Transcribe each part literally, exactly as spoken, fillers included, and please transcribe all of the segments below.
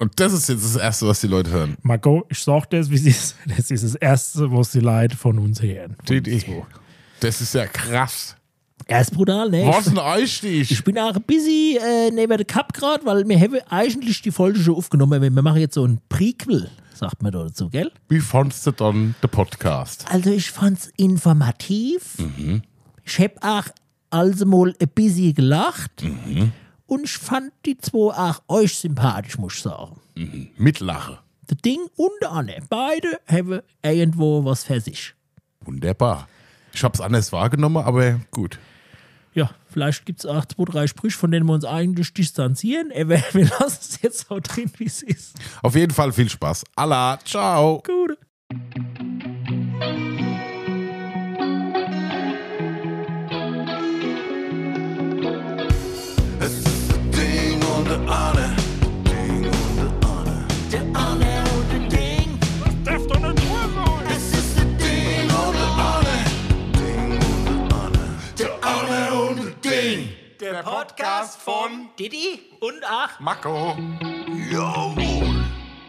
Und das ist jetzt das Erste, was die Leute hören. Marco, ich sag das, wie es ist. Das ist das Erste, was die Leute von uns hören. Von Die, die, das ist ja krass. Er ist brutal, ne? Was ein Einstieg. Ich bin auch ein bisschen äh, neben der Cup gerade, weil wir haben eigentlich die Folge schon aufgenommen. Wir machen jetzt so ein Prequel, sagt man da dazu, gell? Wie fandst du dann den Podcast? Also ich fand's informativ. Mhm. Ich hab auch also mal ein bisschen gelacht. Mhm. Und ich fand die zwei auch euch sympathisch, muss ich sagen. Mhm. Mit Lache. Das Ding und der Anne. Beide haben irgendwo was für sich. Wunderbar. Ich hab's anders wahrgenommen, aber gut. Ja, vielleicht gibt es auch zwei, drei Sprüche, von denen wir uns eigentlich distanzieren. Aber wir lassen es jetzt so drin, wie es ist. Auf jeden Fall viel Spaß. Allah, ciao. Gut. Es ist das Ding und der Anne. Ding und der Anne. Der Anne und der Ding. Das darf doch nicht wahr sein. Es ist das Ding und der Anne. Ding und der Anne. Der Anne und der Ding. Der Podcast von Didi und Ach. Marco. Jawohl.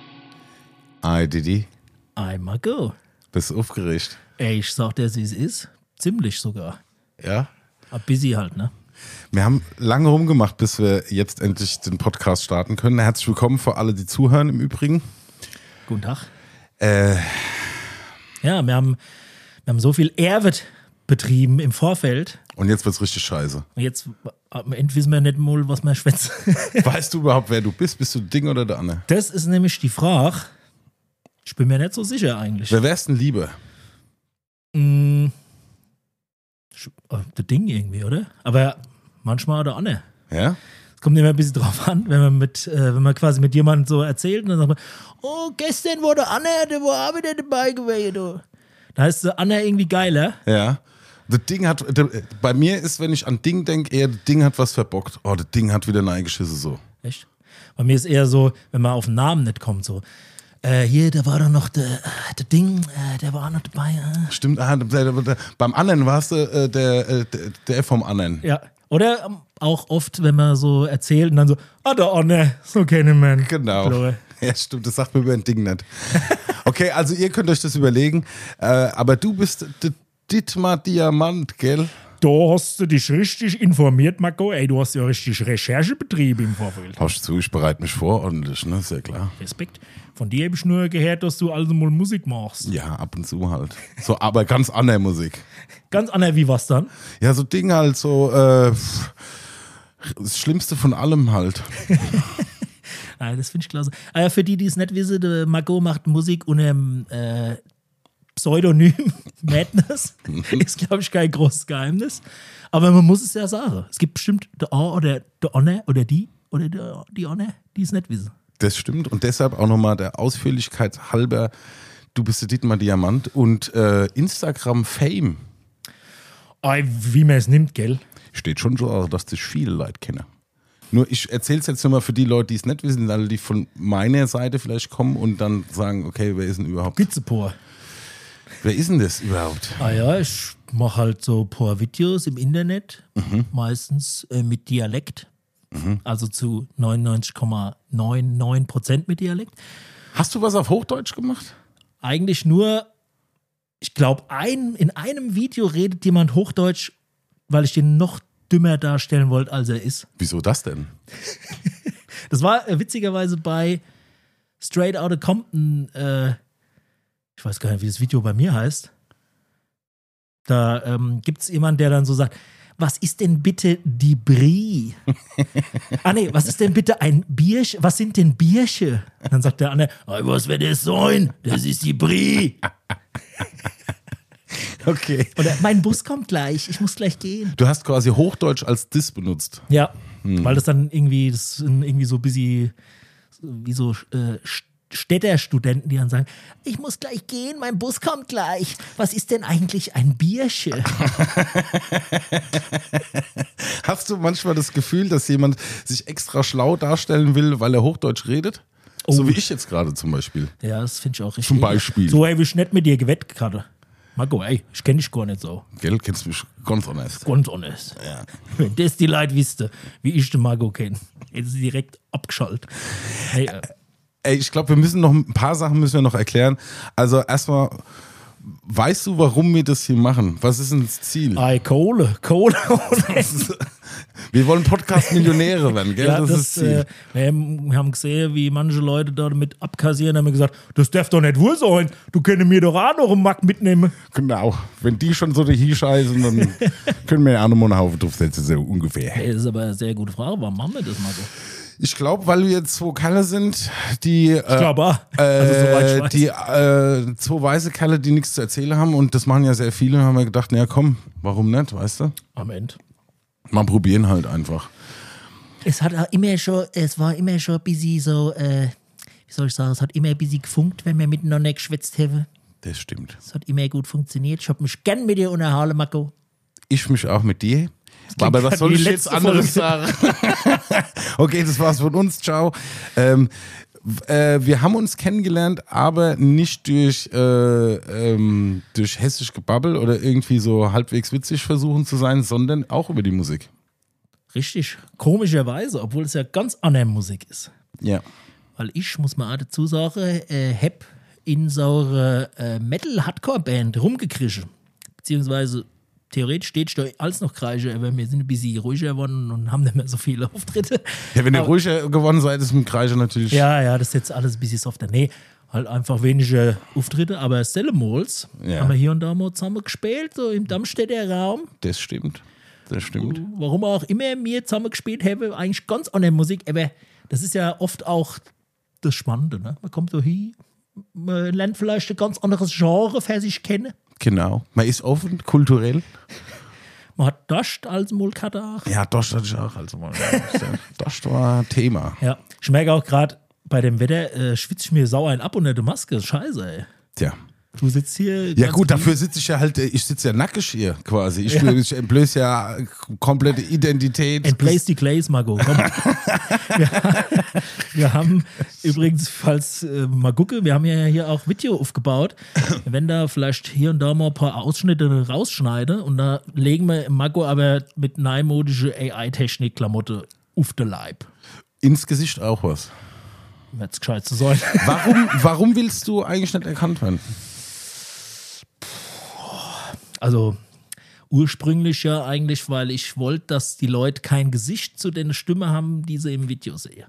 Hi, Didi. I'm Marco. Bist du aufgeregt? Ey, ich sag dir, wie es ist. Ziemlich sogar. Ja? Aber busy halt, ne? Wir haben lange rumgemacht, bis wir jetzt endlich den Podcast starten können. Herzlich willkommen für alle, die zuhören im Übrigen. Guten Tag. Äh, Ja, wir haben, wir haben so viel Arbeit betrieben im Vorfeld. und jetzt wird's richtig scheiße. Und jetzt am Ende wissen wir nicht mal, was wir schwätzen. Weißt du überhaupt, wer du bist? Bist du Ding oder der Anne? Das ist nämlich die Frage. Ich bin mir nicht so sicher eigentlich. Wer wär's denn lieber? Mm, sch- äh, das Ding irgendwie, oder? Aber manchmal oder auch nicht. Ja? Es kommt immer ein bisschen drauf an, wenn man mit, äh, wenn man quasi mit jemandem so erzählt und dann sagt man, oh, gestern war der Anne, der war auch wieder dabei gewesen. Du. Da heißt der Anne irgendwie geiler. Ja. Das Ding hat, der, bei mir ist, wenn ich an Ding denke, eher, das Ding hat was verbockt. Oh, das Ding hat wieder neigeschissen so. Echt? Bei mir ist eher so, wenn man auf den Namen nicht kommt, so. Äh, hier, da war doch noch der, äh, der Ding, äh, der war auch noch dabei. Äh. Stimmt, ah, der, der, der, beim anderen warst du äh, der, äh, der, der vom anderen. Ja. Oder ähm, auch oft, wenn man so erzählt und dann so, ah, der Anne, so kennen wir ihn. Genau. Flore. Ja, stimmt, das sagt mir über ein Ding nicht. Okay, also ihr könnt euch das überlegen. Äh, aber du bist der Dietmar Diamant, gell? Da hast du dich richtig informiert, Marco. Ey, du hast ja richtig Recherche betrieben im Vorfeld. Hast du zu, ich bereite mich vor, ordentlich, ne? Ist ja klar. Respekt. Von dir habe ich nur gehört, dass du also mal Musik machst. Ja, ab und zu halt. So, aber ganz andere Musik. Ganz anders wie was dann? Ja, so Ding halt, so, äh, pff, das Schlimmste von allem halt. Nein, das finde ich klasse. Aber für die, die es nicht wissen, der Marco macht Musik unter dem äh, Pseudonym Madness. Ist, glaube ich, kein großes Geheimnis. Aber man muss es ja sagen. Es gibt bestimmt der A oder der Anne oder die oder der, die Anne, die es nicht wissen. Das stimmt und deshalb auch nochmal der Ausführlichkeit halber, du bist der Dietmar Diamant und äh, Instagram-Fame. Ey, wie man es nimmt, gell? Steht schon so, dass dich viele Leute kennen. Nur ich erzähle es jetzt nochmal für die Leute, die es nicht wissen, alle, die von meiner Seite vielleicht kommen und dann sagen, okay, wer ist denn überhaupt? Gitzepor. Wer ist denn das überhaupt? Ah ja, ich mache halt so ein paar Videos im Internet, Mhm. meistens äh, mit Dialekt. Also zu neunundneunzig Komma neunundneunzig Prozent mit Dialekt. Hast du was auf Hochdeutsch gemacht? Eigentlich nur, ich glaube, ein, in einem Video redet jemand Hochdeutsch, weil ich den noch dümmer darstellen wollte, als er ist. Wieso das denn? Das war äh, witzigerweise bei Straight Outta Compton, äh, ich weiß gar nicht, wie das Video bei mir heißt. Da ähm, gibt es jemanden, der dann so sagt, was ist denn bitte die Brie? Ah nee, was ist denn bitte ein Bierchen? Was sind denn Biersche? Dann sagt der andere, oh, was wird das sein? Das ist die Brie. Okay. Oder mein Bus kommt gleich, ich muss gleich gehen. Du hast quasi Hochdeutsch als Dis benutzt. Ja, weil das dann irgendwie, das sind irgendwie so busy, wie so äh, Städterstudenten, die dann sagen, ich muss gleich gehen, mein Bus kommt gleich. Was ist denn eigentlich ein Biersche? Hast du manchmal das Gefühl, dass jemand sich extra schlau darstellen will, weil er Hochdeutsch redet? Oh. So wie ich jetzt gerade zum Beispiel. Ja, das finde ich auch richtig. Zum Beispiel. So habe ich nicht mit dir gewettet gerade. Marco, ey, ich kenne dich gar nicht so. Gell, kennst du mich ganz anders. Ganz honest. Ja. Wenn das die Leute wüsste, wie ich den Marco kenne, hätte sie direkt abgeschaltet. Hey, äh, ey, ich glaube, wir müssen noch ein paar Sachen müssen wir noch erklären. Also erstmal, weißt du, warum wir das hier machen? Was ist denn das Ziel? Ei, Kohle, Kohle. Wir wollen Podcast-Millionäre werden, gell? Ja, das, das, ist das Ziel. äh, wir haben- wir haben gesehen, wie manche Leute da damit abkassieren, haben wir gesagt, das darf doch nicht wohl sein. Du könntest mir doch auch noch einen Mack mitnehmen. Genau. Wenn die schon so dahin scheißen, dann können wir ja auch noch mal einen Haufen draufsetzen, so ungefähr. Ey, das ist aber eine sehr gute Frage. Warum machen wir das mal so? Ich glaube, weil wir jetzt zwei Kerle sind, die, Ich glaube auch. Also, soweit ich äh, weiß. die äh, zwei weiße Kerle, die nichts zu erzählen haben, und das machen ja sehr viele, haben wir gedacht, naja komm, warum nicht, weißt du? Am Ende. Mal probieren halt einfach. Es hat auch immer schon, es war immer schon ein bisschen so, äh, wie soll ich sagen, es hat immer ein bisschen gefunkt, wenn wir miteinander geschwätzt haben. Das stimmt. Es hat immer gut funktioniert. Ich hab mich gern mit dir unterhalten, Marco. Ich mich auch mit dir. Aber was wie soll die ich jetzt letzte anderes sagen? Okay, das war's von uns. Ciao. Ähm, w- äh, wir haben uns kennengelernt, aber nicht durch, äh, ähm, durch hessisch Gebabbel oder irgendwie so halbwegs witzig versuchen zu sein, sondern auch über die Musik. Richtig. Komischerweise, obwohl es ja ganz andere Musik ist. Ja. Weil ich, muss man auch dazu sagen, äh, hab in so einer äh, Metal-Hardcore-Band rumgekriegt. Beziehungsweise theoretisch steht da alles noch kreische, aber wir sind ein bisschen ruhiger geworden und haben nicht mehr so viele Auftritte. Ja, wenn ihr Aber- ruhiger geworden seid, ist mit Kreische natürlich. Ja, ja, das ist jetzt alles ein bisschen softer. Nee, halt einfach weniger Auftritte, aber Stellemols Ja. haben wir hier und da mal zusammen gespielt, so im Darmstädter Raum. Das stimmt. Das stimmt. Warum auch immer wir zusammen gespielt haben, eigentlich ganz andere Musik, aber das ist ja oft auch das Spannende. Ne? Man kommt so hin, man lernt vielleicht ein ganz anderes Genre für sich kennen. Genau. Man ist offen, kulturell. Man hat Dost als Mulkadach. Ja, das hatte ich auch. Also mal. Das war Thema. Ja, ich merke auch gerade bei dem Wetter, äh, schwitze ich mir sau ein ab unter der Maske. Scheiße, ey. Tja. Du sitzt hier. Ja ganz gut, lieb. dafür sitze ich ja halt, ich sitze ja nackig hier quasi. Ich, Ja. ich entblöße ja komplette Identität. Entplace die Clays, Margot. Komm. wir, wir haben übrigens, falls äh, mal gucke, wir haben ja hier auch Video aufgebaut. Wenn da vielleicht hier und da mal ein paar Ausschnitte rausschneide und da legen wir Margot aber mit neumodische A I-Technik-Klamotte auf den Leib. Ins Gesicht auch was. Wird's gescheit zu sein. Warum, warum willst du eigentlich nicht erkannt werden? Also ursprünglich ja eigentlich, weil ich wollte, dass die Leute kein Gesicht zu der Stimme haben, die sie im Video sehen.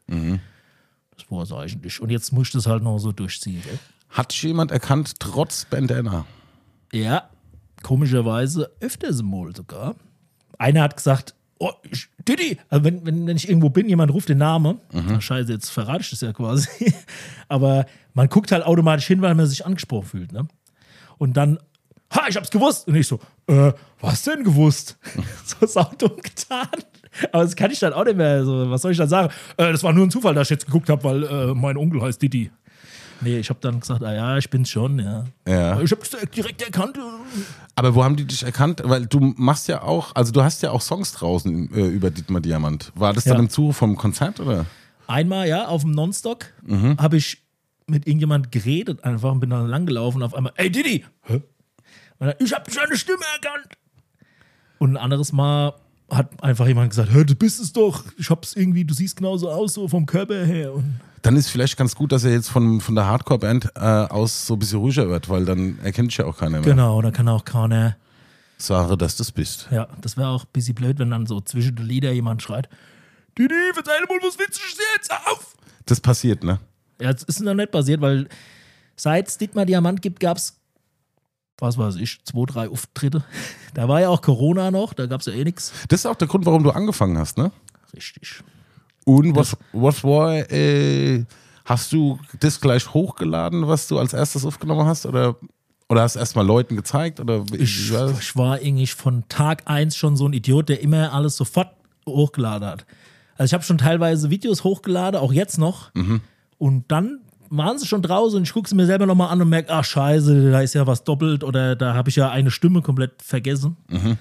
Das war es eigentlich. Und jetzt muss ich das halt noch so durchziehen. Gell? Hat dich jemand erkannt, trotz Bandana? Ja, komischerweise öfters mal sogar. Einer hat gesagt, oh, ich, Didi, also wenn, wenn, wenn ich irgendwo bin, jemand ruft den Namen, Mhm. scheiße, jetzt verrate ich das ja quasi, aber man guckt halt automatisch hin, weil man sich angesprochen fühlt. Ne? Und dann, ha, ich hab's gewusst. Und ich so, äh, was denn gewusst? So saudumm getan. Aber das kann ich dann auch nicht mehr, so, was soll ich dann sagen? Äh, das war nur ein Zufall, dass ich jetzt geguckt habe, weil äh, mein Onkel heißt Didi. Nee, ich habe dann gesagt, ah ja, ich bin's schon, ja. Ja. Ich hab's direkt erkannt. Aber wo haben die dich erkannt? Weil du machst ja auch, also du hast ja auch Songs draußen äh, über Dietmar Diamant. War das dann Ja. im Zuge vom Konzert oder? Einmal, ja, auf dem Nonstock Mhm. habe ich mit irgendjemand geredet einfach und bin dann langgelaufen und auf einmal, ey Didi! Hä? Und dann, ich habe deine Stimme erkannt. Und ein anderes Mal hat einfach jemand gesagt, hä, du bist es doch. Ich hab's irgendwie, du siehst genauso aus, so vom Körper her. Und Dann ist vielleicht ganz gut, dass er jetzt von, von der Hardcore-Band äh, aus so ein bisschen ruhiger wird, weil dann erkennt dich ja auch keiner mehr. genau, da kann auch keiner, Sage, dass du das bist. ja, das wäre auch ein bisschen blöd, wenn dann so zwischen den Lieder jemand schreit, Didi, verzeih mal, was willst du jetzt auf? Das passiert, ne? Ja, das ist noch nicht passiert, weil seit es Dietmar Diamant gibt, gab es, was weiß ich, zwei, drei Auftritte. Da war ja auch Corona noch, da gab es ja eh nichts. Das ist auch der Grund, warum du angefangen hast, ne? Richtig. Und was, was war, äh, hast du das gleich hochgeladen, was du als erstes aufgenommen hast? Oder, oder hast du erst mal Leuten gezeigt? Oder wie- Ich, wie war das? ich war eigentlich von Tag eins schon so ein Idiot, der immer alles sofort hochgeladen hat. Also ich habe schon teilweise Videos hochgeladen, auch jetzt noch. Und dann waren sie schon draußen und ich gucke sie mir selber nochmal an und merke, ach scheiße, da ist ja was doppelt oder da habe ich ja eine Stimme komplett vergessen.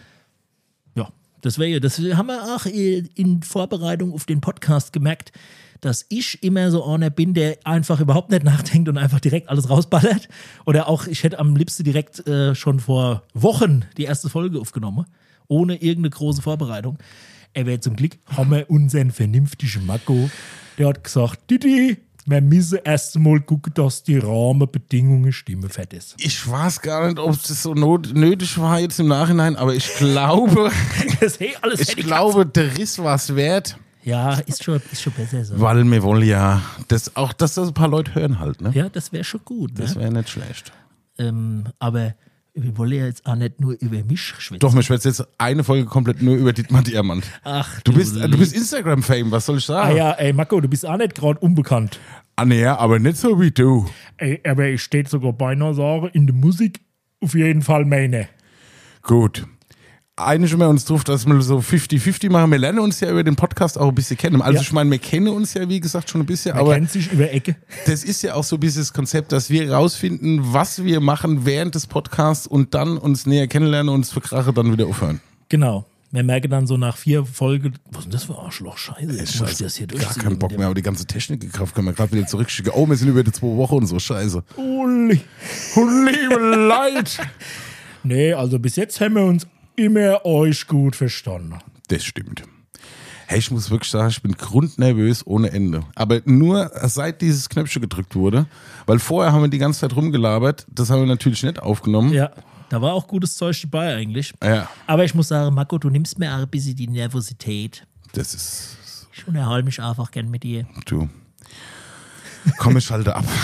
Ja, deswegen, das haben wir auch in Vorbereitung auf den Podcast gemerkt, dass ich immer so einer bin, der einfach überhaupt nicht nachdenkt und einfach direkt alles rausballert. Oder auch, ich hätte am liebsten direkt äh, schon vor Wochen die erste Folge aufgenommen, ohne irgendeine große Vorbereitung. Aber zum Glück haben wir unseren vernünftigen Marco, der hat gesagt, Didi, wir müssen erst mal gucken, dass die Rahmenbedingungen stimmen für das. Ich weiß gar nicht, ob das so not- nötig war jetzt im Nachhinein, aber ich glaube, Das hey, alles ich hätte glaube, der Riss war es wert, Ja, ist schon, ist schon besser so. weil wir wollen ja, das, auch, dass das ein paar Leute hören halt, ne? Ja, das wäre schon gut. Das Ne? wäre nicht schlecht. Ähm, aber wir wollen ja jetzt auch nicht nur über mich schwätzen. Doch, wir schwätzen jetzt eine Folge komplett nur über Dietmar Diamant. Ach, Du bist, du lieb- bist Instagram-Fame, was soll ich Ah sagen? ja, ey, Marco, du bist auch nicht gerade unbekannt. Ah, nee, aber nicht so wie du. Ey, aber ich stehe sogar beinahe sagen, in der Musik auf jeden Fall meine. Gut. Einigen wir uns drauf, dass wir so fünfzig fünfzig machen. Wir lernen uns ja über den Podcast auch ein bisschen kennen. Also Ja. ich meine, wir kennen uns ja, wie gesagt, schon ein bisschen, Man aber kennt sich über Ecke. das ist ja auch so ein bisschen das Konzept, dass wir rausfinden, was wir machen während des Podcasts und dann uns näher kennenlernen und uns für Krache dann wieder aufhören. Genau. Wir merken dann so nach vier Folgen, was ist denn das für Arschloch? Scheiße, jetzt muss ich Scheiße, das hier gar durchziehen. keinen Bock mehr, aber die ganze Technik gekauft, können wir gerade wieder zurückschicken. Oh, wir sind über die zwei Wochen und so, scheiße. Uli. Oh, liebe Leid. Nee, also bis jetzt haben wir uns immer euch gut verstanden. Das stimmt. Hey, ich muss wirklich sagen, ich bin grundnervös ohne Ende. Aber nur seit dieses Knöpfchen gedrückt wurde, weil vorher haben wir die ganze Zeit rumgelabert, das haben wir natürlich nicht aufgenommen. Ja, da war auch gutes Zeug dabei eigentlich. Ja, Aber ich muss sagen, Marco, du nimmst mir auch ein bisschen die Nervosität. das ist, Ich unterhalte mich einfach gern mit dir. du. Komm, ich schalte ab.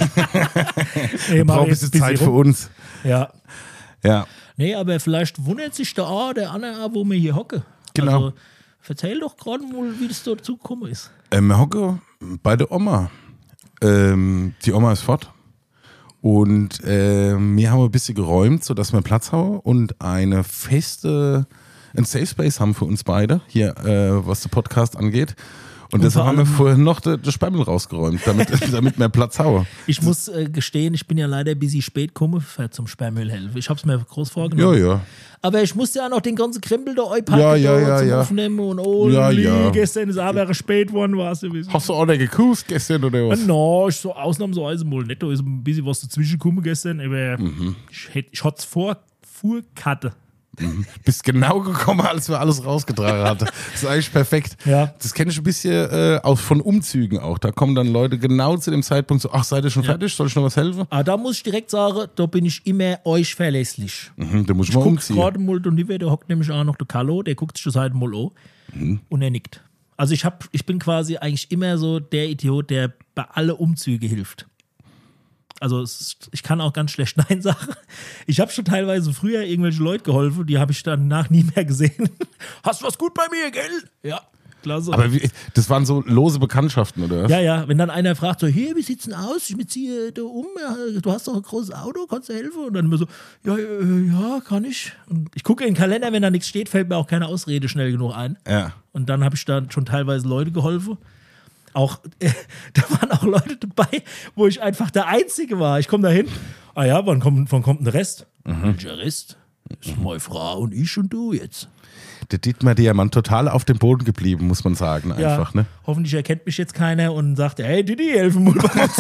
Nee, Ich mach brauche ein jetzt bisschen Zeit für rum. uns. Ja. Ja, Nee, aber vielleicht wundert sich der A, der Anna, auch, wo wir hier hocken. Genau. Also, erzähl doch gerade mal, wie das dazu gekommen ist. ähm, wir hocken bei der Oma. Ähm, die Oma ist fort. Und ähm, wir haben ein bisschen geräumt, sodass wir Platz haben und eine feste, ein Safe Space haben für uns beide, hier, äh, was den Podcast angeht. Und, Und deshalb vor haben wir allem- vorher noch den de Sperrmüll rausgeräumt, damit, damit wir Platz haben. Ich muss äh, gestehen, ich bin ja leider ein bisschen spät gekommen für zum Sperrmüll helfen. Ich hab's mir groß Ja, vorgenommen. ja. Aber ich musste ja noch den ganzen Krempel da einpacken Ja, ja, da ja, zum ja. Aufnehmen und oh, Ja, ja. gestern ist aber spät geworden, war's ein bisschen. Hast du auch nicht gekust gestern oder was? No, ich so ausnahmsweise mal nicht. Da ist ein bisschen was dazwischen gekommen gestern, aber Mhm. ich, hätt, ich hatte es vor Fuhrkarte. Bist genau gekommen, als wir alles rausgetragen hatten. Das ist eigentlich perfekt. Ja. Das kenne ich ein bisschen äh, aus, von Umzügen auch. Da kommen dann Leute genau zu dem Zeitpunkt so, ach, seid ihr schon fertig? Soll ich noch was helfen? Aber da muss ich direkt sagen, da bin ich immer euch verlässlich. Mhm, da muss ich Ich mal gucke umziehen. gerade mal, und da hockt nämlich auch noch der Carlo, der guckt sich das halt mal an Mhm. und er nickt. Also ich, hab, ich bin quasi eigentlich immer so der Idiot, der bei alle Umzüge hilft. Also es ist, ich kann auch ganz schlecht Nein sagen. Ich habe schon teilweise früher irgendwelche Leute geholfen, die habe ich danach nie mehr gesehen. Hast du was gut bei mir, gell? Ja, klasse. Aber wie, das waren so lose Bekanntschaften, oder? was? ja, ja, wenn dann einer fragt so, hier, wie sieht's denn aus? Ich ziehe da um, ja, du hast doch ein großes Auto, kannst du helfen? Und dann immer so, ja, äh, ja, kann ich. Und ich gucke in den Kalender, wenn da nichts steht, fällt mir auch keine Ausrede schnell genug ein. Ja. Und dann habe ich da schon teilweise Leute geholfen. Auch, äh, da waren auch Leute dabei, wo ich einfach der Einzige war. Ich komme da hin, ah ja, wann kommt, wann kommt denn der Rest? Welcher Rest? Das ist meine Frau und ich und du jetzt. Der Dietmar Diamant total auf dem Boden geblieben, muss man sagen, einfach, ja, ne? hoffentlich erkennt mich jetzt keiner und sagt, hey Didi, helfen wir uns.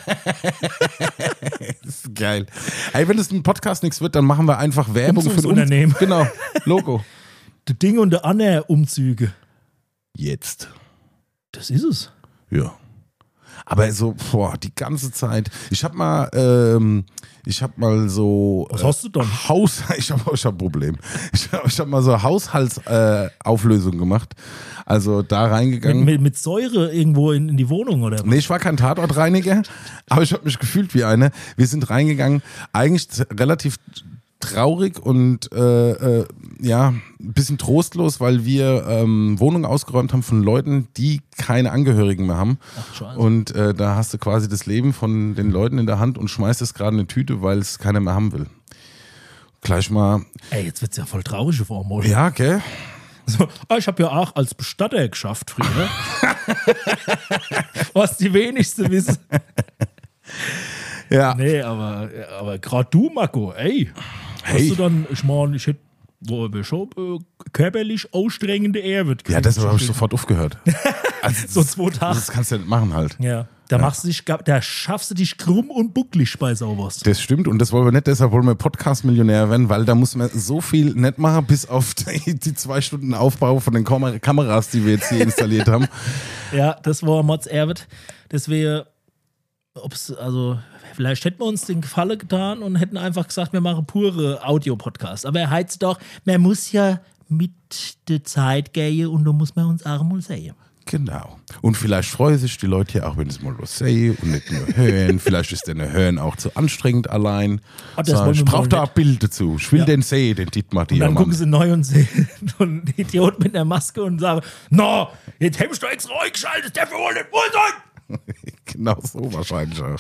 Das ist geil. Ey, wenn es ein Podcast nichts wird, dann machen wir einfach Werbung für ein Umzugsunternehmen. Um- Genau, Logo. Der Ding und der Anne Umzüge. Jetzt. Das ist es. Ja. Aber so, boah, die ganze Zeit. Ich hab mal, ähm, ich hab mal so. Was hast du dann? Haus, ich hab, ich hab ein Problem. Ich hab, ich hab mal so Haushaltsauflösung äh, Auflösung gemacht. Also da Mit, reingegangen. mit, mit Säure irgendwo in, in die Wohnung oder was? Nee, ich war kein Tatortreiniger, aber ich habe mich gefühlt wie einer. Wir sind reingegangen, eigentlich t- relativ traurig und äh, äh, ja, ein bisschen trostlos, weil wir ähm, Wohnungen ausgeräumt haben von Leuten, die keine Angehörigen mehr haben. Ach, scheiße. Und äh, da hast du quasi das Leben von den Leuten in der Hand und schmeißt es gerade in eine Tüte, weil es keiner mehr haben will. Gleich mal, Ey, jetzt wird's ja voll traurig auf einmal. ja, gell? So, ah, ich habe ja auch als Bestatter geschafft früher. Was die wenigsten wissen. Ja. Nee, aber, aber gerade du, Marco, ey. Hey. Hast du dann, ich meine, ich hätte wo aber schon äh, körperlich anstrengende Ehe. Ja, deshalb habe ich sofort aufgehört. Also, So zwei Tage. Das kannst du ja nicht machen halt. Ja, da machst du dich, da schaffst du dich krumm und bucklig bei sowas. Das stimmt und das wollen wir nicht, deshalb wollen wir Podcast-Millionär werden, weil da muss man so viel nicht machen, bis auf die, die zwei Stunden Aufbau von den Kamer- Kameras, die wir jetzt hier installiert haben. Ja, das war Mods Erwitt. Das wäre ob's, also, vielleicht hätten wir uns den Gefallen getan und hätten einfach gesagt, wir machen pure Audio-Podcast. Aber er heizt doch, man muss ja mit der Zeit gehen und da muss man uns auch mal sehen. Genau. Und vielleicht freuen sich die Leute ja auch, wenn sie mal was sehen und nicht nur hören. Vielleicht ist denn Hören auch zu anstrengend allein. Oh, das so, wollen wir ich brauche mal da nicht. Bild dazu. Ich will Ja. den sehen, den Dietmar Und dann Diermann. gucken sie neu und sehen so einen Idiot mit einer Maske und sagen, no, jetzt hemmst du extra eingeschaltet, der wohl nicht wohl sein. Genau so wahrscheinlich auch.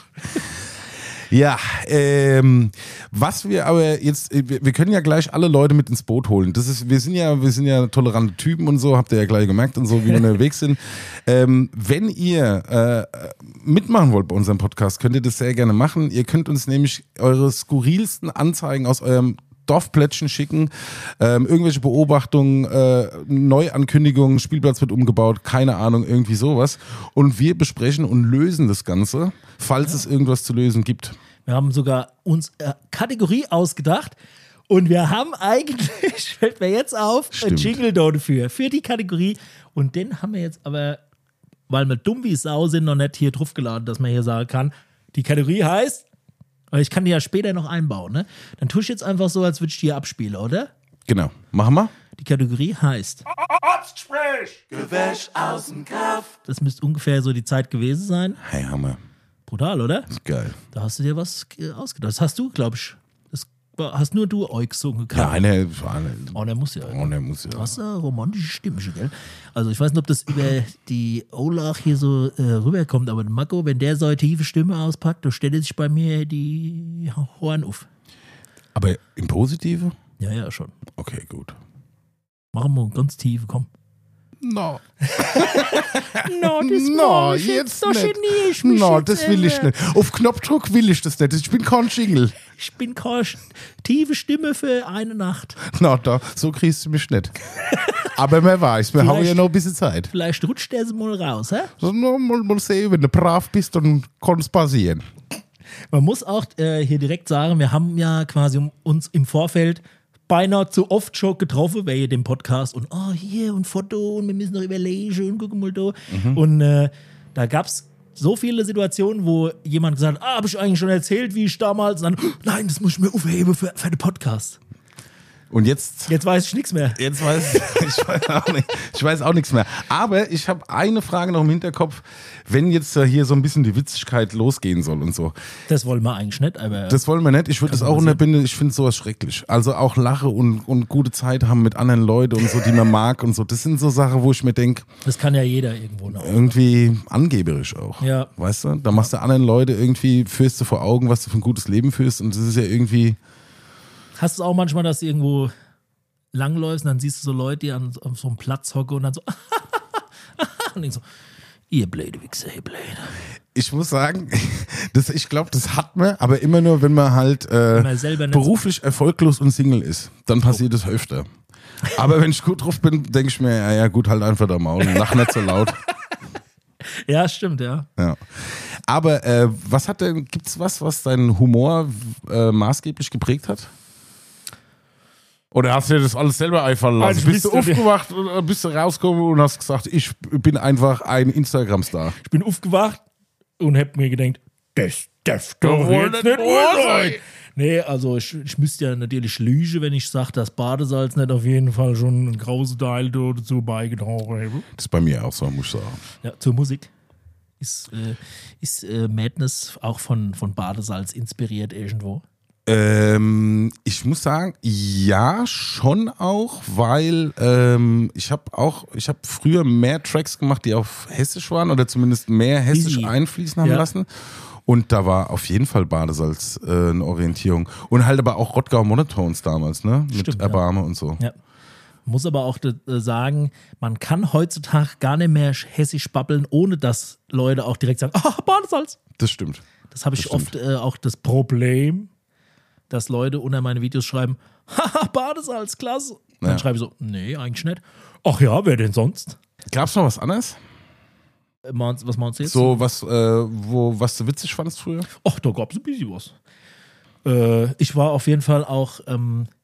Ja, ähm, was wir aber jetzt, wir, wir können ja gleich alle Leute mit ins Boot holen. Das ist, wir sind ja, wir sind ja tolerante Typen und so, habt ihr ja gleich gemerkt und so, wie wir unterwegs sind. Ähm, wenn ihr äh, mitmachen wollt bei unserem Podcast, könnt ihr das sehr gerne machen. Ihr könnt uns nämlich eure skurrilsten Anzeigen aus eurem Dorfplättchen schicken, ähm, irgendwelche Beobachtungen, äh, Neuankündigungen, Spielplatz wird umgebaut, keine Ahnung, irgendwie sowas. Und wir besprechen und lösen das Ganze, falls es irgendwas zu lösen gibt. Wir haben sogar uns äh, Kategorie ausgedacht und wir haben eigentlich, fällt mir jetzt auf, ein Stimmt. Jingle da dafür, für die Kategorie. Und den haben wir jetzt aber, weil wir dumm wie Sau sind, noch nicht hier draufgeladen, dass man hier sagen kann, die Kategorie heißt, aber ich kann die ja später noch einbauen, ne? Dann tue ich jetzt einfach so, als würde ich die hier abspielen, oder? Genau. Machen wir? Die Kategorie heißt, Gewäsch aus dem Kaff. das müsste ungefähr so die Zeit gewesen sein. Hey, Hammer. Brutal, oder? Geil. Da hast du dir was äh, ausgedacht. Das hast du, glaube ich. Das war- hast nur du euch gesungen. Ja, eine, eine Oh, der muss ja. oh, der muss ja. Du hast eine romantische Stimme, gell? Also ich weiß nicht, ob das über die Olach hier so äh, rüberkommt, aber der Marco, wenn der so eine tiefe Stimme auspackt, da stellt sich bei mir die Horn auf. Aber im Positive? Ja, ja, schon. Okay, gut. Machen wir ganz tief, komm. No. No, das No, jetzt nicht. No, das will ich nicht. Auf Knopfdruck will ich das nicht. Ich bin kein Jingle. Ich bin keine sch- tiefe Stimme für eine Nacht. No, da, so kriegst du mich nicht. Aber man weiß, wir haben ja Vielleicht- noch ein bisschen Zeit. Vielleicht rutscht der mal raus, hä? So, no, mal, mal sehen, wenn du brav bist, dann kann es passieren. Man muss auch äh, hier direkt sagen, wir haben ja quasi um- uns im Vorfeld beinahe zu oft schon getroffen, weil ihr den Podcast und oh, hier und Foto und wir müssen noch überlegen und gucken mal da. Und äh, da gab es so viele Situationen, wo jemand gesagt hat, ah, habe ich eigentlich schon erzählt, wie ich damals, und dann, nein, das muss ich mir aufheben für, für den Podcast. Und jetzt, Jetzt weiß ich nichts mehr. jetzt weiß ich weiß auch nicht, ich weiß auch nichts mehr. Aber ich habe eine Frage noch im Hinterkopf, wenn jetzt äh, hier so ein bisschen die Witzigkeit losgehen soll und so. Das wollen wir eigentlich nicht, aber Das wollen wir nicht. Ich würde das man auch mal unterbinden. Ich finde sowas schrecklich. Also auch Lache und, und gute Zeit haben mit anderen Leuten und so, die man mag und so. Das sind so Sachen, wo ich mir denke, das kann ja jeder irgendwo noch. irgendwie angeberisch auch. Ja. Weißt du? Da machst du anderen Leute irgendwie, führst du vor Augen, was du für ein gutes Leben führst. Und das ist ja irgendwie, Hast du auch manchmal, dass du irgendwo langläufst und dann siehst du so Leute, die an, auf so einem Platz hocken und dann so und denkst so, ihr blöde Wichser, ihr blöde. ich muss sagen, das, ich glaube, das hat man, aber immer nur, wenn man halt äh, man selber nicht beruflich erfolglos und Single ist. Dann passiert es öfter. Aber wenn ich gut drauf bin, denke ich mir, ja, ja gut, halt einfach der Maul und lach nicht so laut. Ja, stimmt, ja. Ja. Aber äh, was hat denn, gibt's was, was deinen Humor äh, maßgeblich geprägt hat? Oder hast du dir das alles selber einfallen lassen? Also bist du bist du- aufgewacht und bist du rausgekommen und hast gesagt, ich bin einfach ein Instagram-Star? Ich bin aufgewacht und hab mir gedacht, das darf doch Doch wohl jetzt nicht nicht wahr wahr sein. sein. Nee, also ich, ich müsste ja natürlich lügen, wenn ich sage, dass Badesalz nicht auf jeden Fall schon einen großen Teil dazu beigetragen hat. Das ist bei mir auch so, muss ich sagen. Ja, zur Musik. Ist, äh, ist äh, Madness auch von, von Badesalz inspiriert irgendwo? Ähm, ich muss sagen, ja, schon auch, weil ähm, ich habe auch, ich habe früher mehr Tracks gemacht, die auf Hessisch waren oder zumindest mehr Hessisch Easy. einfließen haben Ja. lassen. Und da war auf jeden Fall Badesalz äh, eine Orientierung. Und halt aber auch Rottgau Monotones damals, ne? Mit Stimmt, ja. Erbarme und so. Ja. Muss aber auch äh, sagen, man kann heutzutage gar nicht mehr hessisch babbeln, ohne dass Leute auch direkt sagen, ah, Badesalz. Das stimmt. Das habe ich Das stimmt. oft äh, auch das Problem, dass Leute unter meine Videos schreiben, haha, Badesalz, klasse. Und Ja. dann schreibe ich so, nee, eigentlich nicht. Ach ja, wer denn sonst? Gab's noch was anderes? Äh, meinst- Was meinst du jetzt? So was, äh, wo, was du witzig fandst früher? Ach, da gab es ein bisschen was. Äh, ich war auf jeden Fall auch ähm,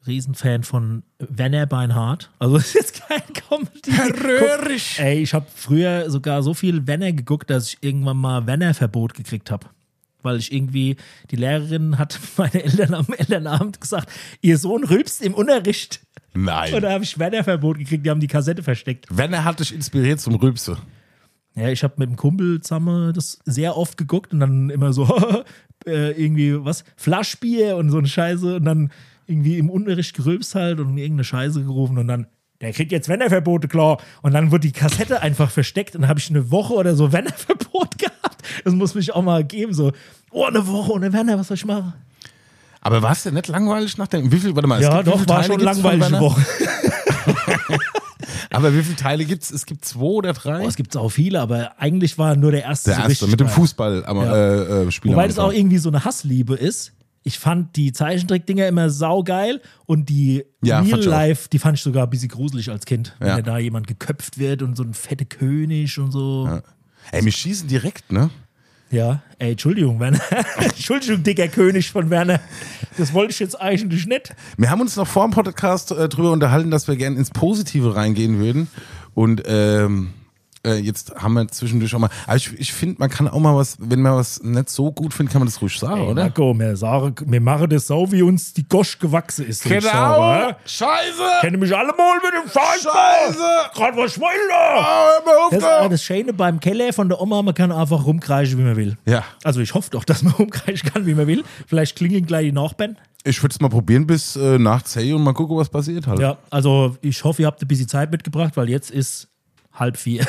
Riesenfan von Werner Beinhardt. Also das ist jetzt kein Comedy. Herr Röhrig. Ey, ich habe früher sogar so viel Werner geguckt, dass ich irgendwann mal Werner-Verbot gekriegt habe. Weil ich irgendwie, die Lehrerin hat meine Eltern am Elternabend gesagt, ihr Sohn rülpst im Unterricht. Nein. Und da habe ich Werner-Verbot gekriegt, die haben die Kassette versteckt. Werner hat dich inspiriert zum Rülpse. Ja, ich habe mit dem Kumpel zusammen das sehr oft geguckt und dann immer so äh, irgendwie was, Flaschbier und so eine Scheiße und dann irgendwie im Unterricht gerülpst halt und irgendeine Scheiße gerufen und dann, der kriegt jetzt Werner-Verbote, klar. Und dann wurde die Kassette einfach versteckt und dann habe ich eine Woche oder so Werner-Verbot gehabt. Das muss mich auch mal geben, so, oh, eine Woche ohne Werner, was soll ich machen? Aber war es denn nicht langweilig nach dem, wie viel, warte mal, es Ja, gibt, wie doch, viele war Teile schon gibt's von langweilige Werner? Woche. Aber wie viele Teile gibt es? Es gibt zwei oder drei? Oh, es gibt auch viele, aber eigentlich war nur der erste Der so erste, richtig mit dem geil. Fußball am Ja. äh, äh, Spiel. Wobei am das auch Anfang. irgendwie so eine Hassliebe ist. Ich fand die Zeichentrickdinger immer saugeil und die Ja, Real fand ich auch. Life, die fand ich sogar ein bisschen gruselig als Kind. Ja. Wenn da jemand geköpft wird und so ein fette König und so. Ja, Ey, wir schießen direkt, ne? ey, Entschuldigung, Werner. Entschuldigung, dicker König von Werner. Das wollte ich jetzt eigentlich nicht. Wir haben uns noch vor dem Podcast äh, drüber unterhalten, dass wir gerne ins Positive reingehen würden. Und ähm, äh, jetzt haben wir zwischendurch auch mal. Aber ich, ich finde, man kann auch mal was, wenn man was nicht so gut findet, kann man das ruhig sagen, Ey, oder? Marco, wir, sagen, wir machen das so, wie uns die Gosch gewachsen ist. würd ich sagen, hä? Genau! Scheiße! Kennen mich alle mal mit dem Scheiß. Scheiße! Gerade was Schwein da. Oh, hör mal auf Das ist da! auch das Schöne beim Keller von der Oma, man kann einfach rumkreischen, wie man will. Ja, Also ich hoffe doch, dass man rumkreischen kann, wie man will. Vielleicht klingeln gleich die Nachbarn. ich würde es mal probieren bis äh, nach zehn und mal gucken, was passiert halt. Ja, also ich hoffe, ihr habt ein bisschen Zeit mitgebracht, weil jetzt ist halb vier.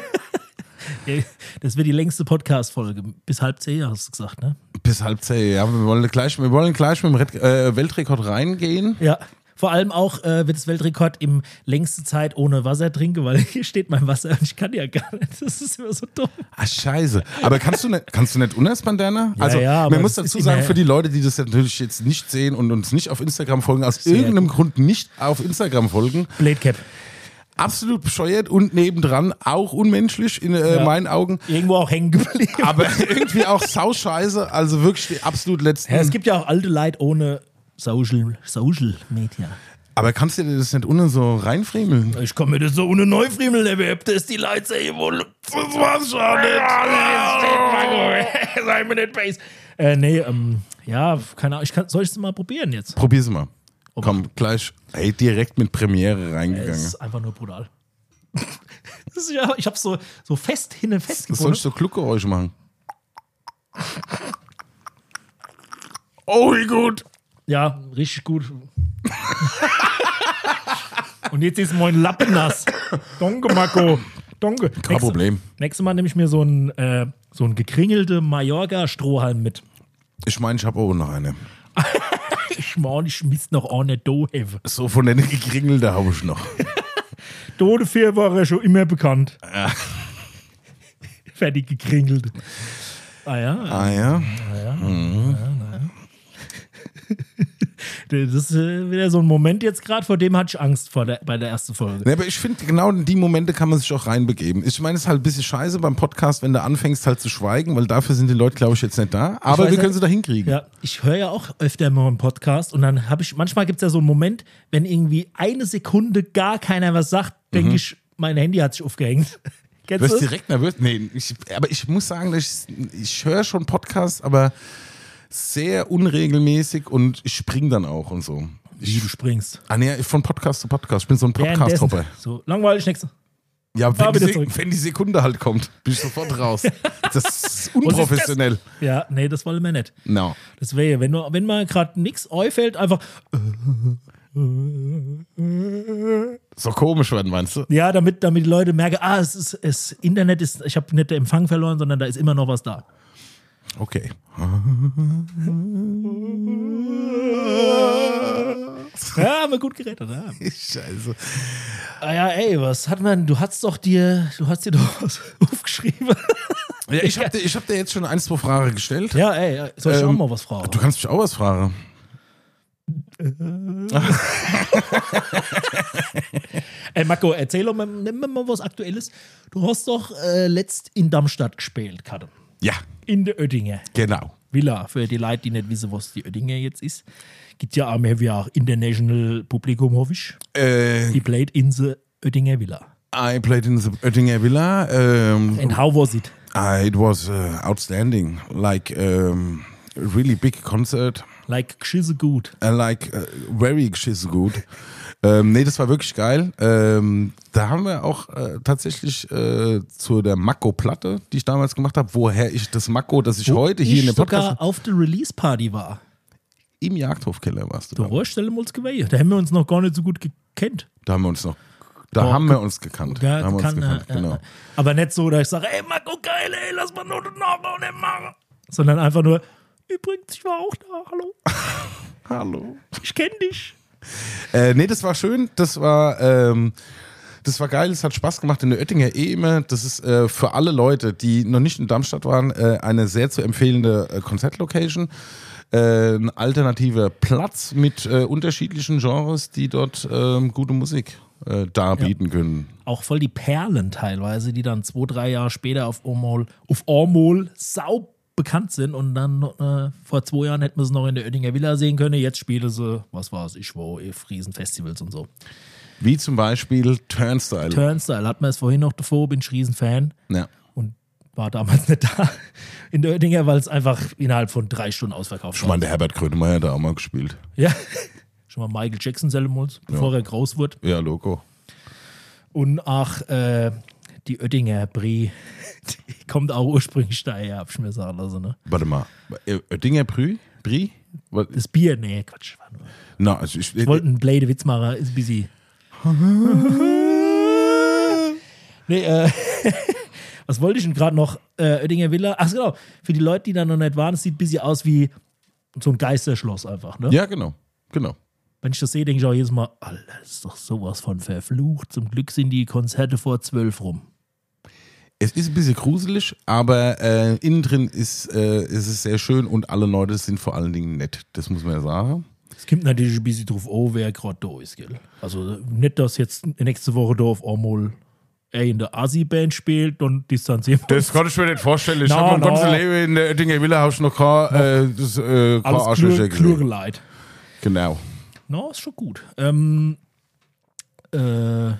Das wird die längste Podcast-Folge. Bis halb zehn hast du gesagt, ne? Bis halb zehn, ja. Wir wollen gleich, wir wollen gleich mit dem Red, äh, Weltrekord reingehen. Ja. Vor allem auch äh, wird das Weltrekord im längste Zeit ohne Wasser trinken, weil hier steht mein Wasser und ich kann ja gar nicht. Das ist immer so dumm. Ah, scheiße. Aber kannst du nicht, kannst du nicht Unersbandana? Ja, Also, ja, aber man muss das dazu ist sagen, immer- für die Leute, die das natürlich jetzt nicht sehen und uns nicht auf Instagram folgen, aus irgendeinem Grund nicht auf Instagram folgen, Blade Cap. absolut bescheuert und nebendran auch unmenschlich in äh, Ja. meinen Augen. Irgendwo auch hängen geblieben. Aber irgendwie auch sauscheiße. Also wirklich die absolut letzten. Ja, es gibt ja auch alte Leute ohne Social, Social Media. Aber kannst du dir das nicht unten so reinfriemeln? Ich kann mir das so ohne Neufriemel erwerbt, das ist die Leute sehen wohl. Das war's schon nicht. Sei mir nicht base. Äh, nee, ähm, ja, keine Ahnung. Ich kann, soll ich es mal probieren jetzt? Probier's mal. Komm, gleich. Ey, direkt mit Premiere Es reingegangen. ist einfach nur brutal. Das ist ja, ich hab's so, so fest hinten Was soll festgebunden. ich so Kluckgeräusche machen? Oh, wie gut. Ja, richtig gut. Und jetzt ist mein Lappen nass. Donke, Marco. Donke. Kein Nächste- Problem. Nächstes Mal nehme ich mir so einen, äh, so einen gekringelte Mallorca-Strohhalm mit. Ich meine, ich habe auch noch eine. Ich meine, ich müsste noch eine do haben. So von der gekringelte habe ich noch. Do dafür war er schon immer bekannt. Fertig gekringelt. Ah ja. Ah ja. Das ist äh, wieder so ein Moment jetzt gerade, vor dem hatte ich Angst vor der, bei der ersten Folge. Nee, aber ich finde, genau in die Momente kann man sich auch reinbegeben. Ich meine, es ist halt ein bisschen scheiße beim Podcast, wenn du anfängst halt zu schweigen, weil dafür sind die Leute, glaube ich, jetzt nicht da. Aber weiß wir ja- können sie da hinkriegen. Ja, ich höre ja auch öfter mal einen Podcast und dann habe ich, manchmal gibt es ja so einen Moment, wenn irgendwie eine Sekunde gar keiner was sagt, denke ich, mein Handy hat sich aufgehängt. Du Kennst wirst du? direkt nervös. Nee, ich, aber ich muss sagen, dass ich, ich höre schon Podcasts, aber sehr unregelmäßig und ich spring dann auch und so. Wie du springst. Ah nee, von Podcast zu Podcast. Ich bin so ein Währenddessen. Podcast-Hopper. So, langweilig, nächste. Ja, wenn Ah, die, wieder Se- zurück. wenn die Sekunde halt kommt, bin ich sofort raus. Das ist unprofessionell. Ja, nee, das wollen wir nicht. No. Das wäre, wenn, du- wenn mal gerade nichts einfällt, einfach, So komisch werden, meinst du? ja, damit, damit die Leute merken, ah, es ist, das Internet ist, ich habe nicht den Empfang verloren, sondern da ist immer noch was da. Okay. Ja, haben wir gut gerettet. Ja. Scheiße. Ah ja, ey, was hat man, du hast doch dir, du hast dir doch was aufgeschrieben. Ja, ich habe dir, ich hab dir jetzt schon ein, zwei Fragen gestellt. Ja, ey, soll ich Ähm, auch mal was fragen? Du kannst mich auch was fragen. Ey, Marco, erzähl doch mal, nimm mir mal was Aktuelles. Du hast doch äh, letzt in Darmstadt gespielt, Katte. Ja, In der Oettinger. genau. Villa, für die Leute, die nicht wissen, was die Oettinger jetzt ist. Gibt ja auch mehr wie auch International Publikum, hoffe ich. Äh, Die played in the Oettinger Villa. I played in the Oettinger Villa. Um, And how was it? uh, it was uh, outstanding. Like um, a really big concert. Like geschisse gut. I like uh, very geschissen gut. Ähm, nee, das war wirklich geil. Ähm, da haben wir auch äh, tatsächlich äh, zu der Mako-Platte, die ich damals gemacht habe, woher ich das Mako, das ich Wo heute hier ich in dem Podcast sogar auf der Release-Party war. im Jagdhofkeller warst du. Da Da. war stellen wir uns Geweih. Da haben wir uns noch gar nicht so gut gekannt. da haben wir uns noch, da Oh, haben wir uns gekannt. Ja, da haben wir kann, uns gekannt, äh, genau. äh, aber nicht so, dass ich sage, ey, Marco, geil, ey, lass mal nur den Nachbau nicht machen. Sondern einfach nur, übrigens, ich war auch da, hallo, Hallo. ich kenne dich. Äh, nee, das war schön. Das war, ähm, das war geil. Es hat Spaß gemacht in der Oettinger eh immer. Das ist äh, für alle Leute, die noch nicht in Darmstadt waren, äh, eine sehr zu empfehlende äh, Konzertlocation. Äh, ein alternativer Platz mit äh, unterschiedlichen Genres, die dort ähm, gute Musik äh, darbieten können. Auch voll die Perlen teilweise, die dann zwei, drei Jahre später auf Ormol, auf Ormol sau bekannt sind und dann äh, vor zwei Jahren hätten wir sie noch in der Oettinger Villa sehen können. Jetzt spielen sie, was war es, ich war auf Riesenfestivals und so. Wie zum Beispiel Turnstile. Turnstile hat man es vorhin noch davor, bin ich Riesenfan ja. und war damals nicht da in der Oettinger, weil es einfach innerhalb von drei Stunden ausverkauft Ich war. meine, der Herbert Grönemeyer hat da auch mal gespielt. Ja, schon mal Michael Jackson Sellemholz, bevor er groß wurde. Ja, Loco. Und auch äh, die Oettinger Brie, die kommt auch ursprünglich daher, hab ich mir sagen lassen. Ne? Warte mal. Äh, Oettinger Brü? Brie? Was- Das Bier, nee, Quatsch. War nur. Na, also ich, Ich wollte einen Blade-Witz machen, ist busy. nee, äh, was wollte ich denn gerade noch? Äh, Oettinger Villa. Ach genau, für die Leute, die da noch nicht waren, es sieht busy aus wie so ein Geisterschloss einfach. Ne? ja, genau. Genau. Wenn ich das sehe, denke ich auch jedes Mal, Alter, das ist doch sowas von verflucht. Zum Glück sind die Konzerte vor zwölf rum. Es ist ein bisschen gruselig, aber äh, innen drin ist, äh, ist es sehr schön und alle Leute sind vor allen Dingen nett. Das muss man ja sagen. Es kommt natürlich ein bisschen drauf an, wer gerade da ist, gell? Also nicht, dass jetzt nächste Woche da auf einmal er in der Asi-Band spielt und distanzieren wir uns. Das kann ich mir nicht vorstellen. Ich No, habe mein no. ganzes Leben in der Oettinger Villa habe ich noch kein, äh, das, äh, kein Alles Arschlöcher klur, gesehen. klureleid. Genau. No, ist schon gut. Ähm, äh,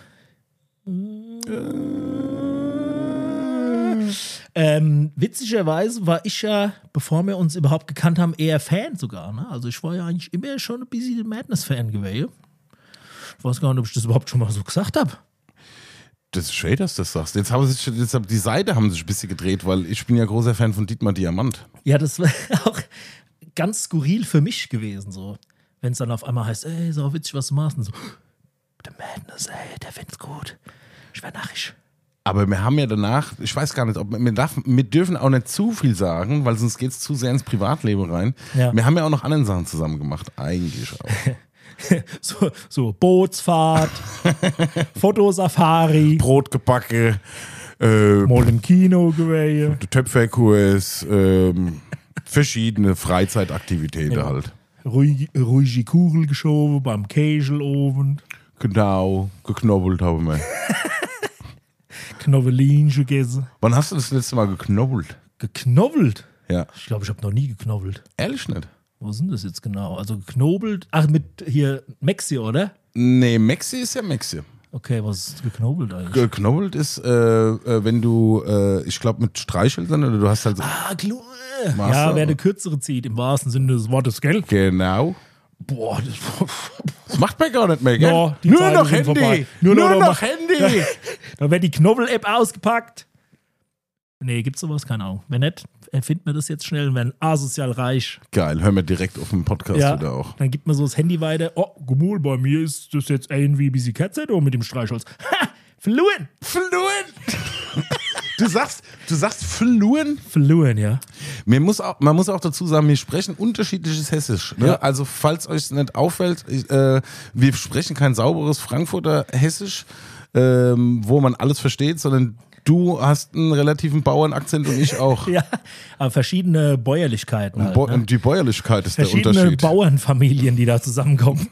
ähm, witzigerweise war ich ja, bevor wir uns überhaupt gekannt haben, eher Fan sogar. Ne? Also ich war ja eigentlich immer schon ein bisschen Madness-Fan gewesen. Ich weiß gar nicht, ob ich das überhaupt schon mal so gesagt habe. Das ist schön, dass du das sagst. Jetzt haben sich, jetzt haben die Seite haben sich ein bisschen gedreht, weil ich bin ja großer Fan von Dietmar Diamant. Ja, das war auch ganz skurril für mich gewesen, so. Wenn es dann auf einmal heißt, ey, so witzig, was du machst. Und so, der Madness, ey, der find's gut. Ich wär narrisch. Aber wir haben ja danach, ich weiß gar nicht, ob wir, darf, wir dürfen auch nicht zu viel sagen, weil sonst geht es zu sehr ins Privatleben rein. Ja. Wir haben ja auch noch andere Sachen zusammen gemacht, eigentlich auch. So, so Bootsfahrt, Fotosafari, Brotgebacke, äh, mal im Kino gewesen. Töpferkurs, ähm, verschiedene Freizeitaktivitäten Ja. halt. Ruhig, ruhige Kugel geschoben beim Kegelofen, Genau, geknobbelt haben wir. Knobbelinchen gegessen. Wann hast du das letzte Mal geknobbelt? Geknobbelt? Ja. Ich glaube, ich habe noch nie geknobbelt. Ehrlich nicht? Wo sind das jetzt genau? Also geknobelt? Ach, mit hier Mexi, oder? Nee, Mexi ist ja Mexi. Okay, was ist geknobelt eigentlich? Geknobbelt ist, äh, äh, wenn du, äh, ich glaube, mit Streichhölzern oder du hast halt so. Ah, klar. Machst Ja, du? wer eine kürzere zieht, im wahrsten Sinne des Wortes, gell? Genau. Boah, das, Das macht man gar nicht mehr, gell? Ja, die Nur Zeiten noch sind Handy. vorbei. Nur, Nur noch, noch- Handy. da wird die Knobbel-App ausgepackt. Nee, gibt's sowas? Keine Ahnung. Wenn nicht, erfinden wir das jetzt schnell und werden asozial reich. Geil, hören wir direkt auf dem Podcast Ja, wieder auch. dann gibt man so das Handy weiter. Oh, Gemul, bei mir ist das jetzt irgendwie ein bisschen Katze da mit dem Streichholz. Ha! Verloren! Verloren. Du sagst, du sagst verloren. Verloren, ja. Mir muss auch, man muss auch dazu sagen, wir sprechen unterschiedliches Hessisch. Ne? Ja. Also falls euch es nicht auffällt, ich, äh, wir sprechen kein sauberes Frankfurter Hessisch, ähm, wo man alles versteht, sondern du hast einen relativen Bauernakzent und ich auch. Ja, aber verschiedene Bäuerlichkeiten. Halt, Bo ne? Die Bäuerlichkeit ist der Verschiedene Unterschied. Bauernfamilien, die da zusammenkommen.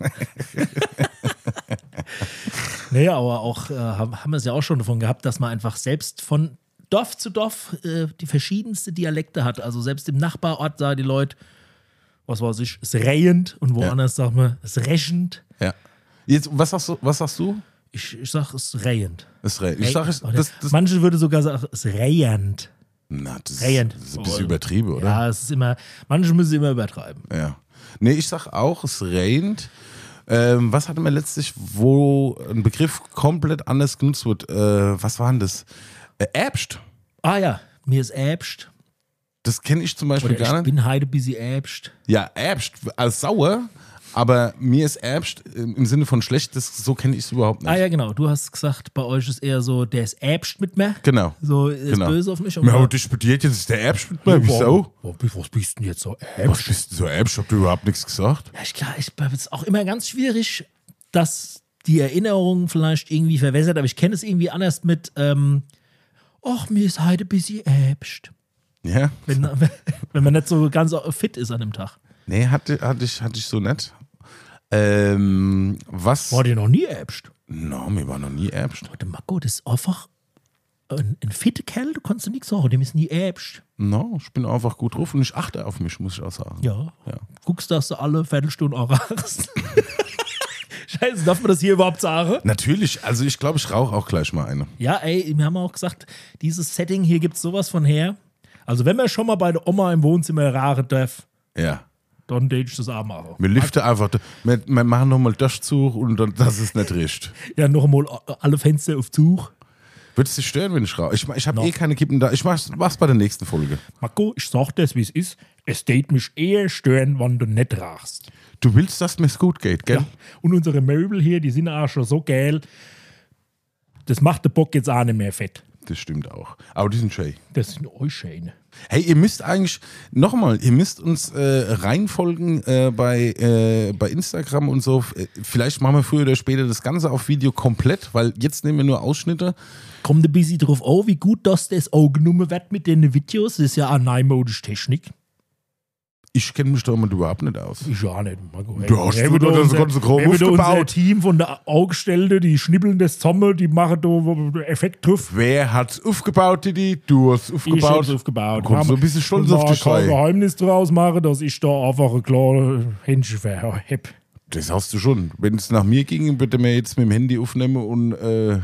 Nee, aber auch, äh, haben haben wir es ja auch schon davon gehabt, dass man einfach selbst von Dorf zu Dorf äh, die verschiedensten Dialekte hat. Also selbst im Nachbarort sagen die Leute, was weiß ich, es rehend und woanders ja. sagt man, es rächend. Ja. Jetzt, was sagst du? Was sagst du? Ich, ich sag, es rehend. Es rehend. Ich sag, es, das, das Manche würden sogar sagen, es rehend. Na, das, Rehend. das ist ein bisschen übertrieben, oder? Ja, es ist immer, manche müssen immer übertreiben. Ja. Nee, ich sag auch, es rehend. Ähm, was hatten wir letztlich, wo ein Begriff komplett anders genutzt wird? Äh, was war denn das? Äh, Äbst. Ah ja, mir ist Äbst. Das kenne ich zum Beispiel Oder gar ich nicht. bin heide busy Äbst. Ja, Äbst, als sauer, aber mir ist Äbst im Sinne von schlecht, das, so kenne ich es überhaupt nicht. Ah ja, genau. Du hast gesagt, bei euch ist eher so, der ist Äbst mit mir. Genau. So, ist genau. böse auf mich. Ja, aber disputiert jetzt ist der Äbst mit mir, wieso? Was bist denn jetzt so Was Äbst? bist du so Äbst? Hab du überhaupt nichts gesagt? Ja, ich, klar, ich es ist auch immer ganz schwierig, dass die Erinnerung vielleicht irgendwie verwässert, aber ich kenne es irgendwie anders mit, ähm, ach, mir ist heute busy Äbst. Ja? Wenn, wenn man nicht so ganz fit ist an dem Tag. Nee, hatte, hatte, ich, hatte ich so nicht. Ähm, was? War dir noch nie Äbst? No, mir war noch nie Äbst. Der Marco, das ist einfach ein, ein fitter Kerl, du kannst dir nichts sagen, dem ist nie Äbst. No, ich bin einfach gut drauf und ich achte auf mich, muss ich auch sagen. Ja. Ja. Guckst, dass du alle Viertelstunde auch rauchst. Scheiße, darf man das hier überhaupt sagen? Natürlich, also ich glaube, ich rauche auch gleich mal eine. Ja, ey, wir haben auch gesagt, dieses Setting hier gibt sowas von her. Also wenn man schon mal bei der Oma im Wohnzimmer rauchen darf, Ja. dann denke ich das auch machen. Wir lüften einfach, wir, wir machen nochmal Durchzug und dann, dass es nicht riecht. Ja, noch einmal alle Fenster auf Zug. Würde es dich stören, wenn ich rauche? Ich, ich habe No. eh keine Kippen da. Ich mach's, mach's bei der nächsten Folge. Marco, ich sag das, wie es ist. Es tät mich eher stören, wenn du nicht rauchst. Du willst, dass mir's gut geht, gell? Ja. Und unsere Möbel hier, die sind auch schon so geil. Das macht der Bock jetzt auch nicht mehr fett. Das stimmt auch. Aber die sind schön. Das sind euch schön. Hey, ihr müsst eigentlich, nochmal, ihr müsst uns äh, reinfolgen äh, bei, äh, bei Instagram und so. Vielleicht machen wir früher oder später das Ganze auf Video komplett, weil jetzt nehmen wir nur Ausschnitte. Kommt ein bisschen drauf an, wie gut das, das auch genommen wird mit den Videos. Das ist ja eine neumodische Technik. Ich kenne mich da immer überhaupt nicht aus. Ich auch nicht. Marco. Du hast Hey, du da das unser- ganze grob hey, unser aufgebaut. Team von der Augenstelle, die schnibbeln das zusammen, die machen da Effekt drauf. Wer hat's aufgebaut, Didi? Du hast Ich aufgebaut. hab's aufgebaut. Du kommst so ein bisschen stolz auf dich kein sein. Geheimnis draus machen, dass ich da einfach ein klares Händchen habe. Das hast du schon. Wenn es nach mir ging, bitte mir jetzt mit dem Handy aufnehmen und äh,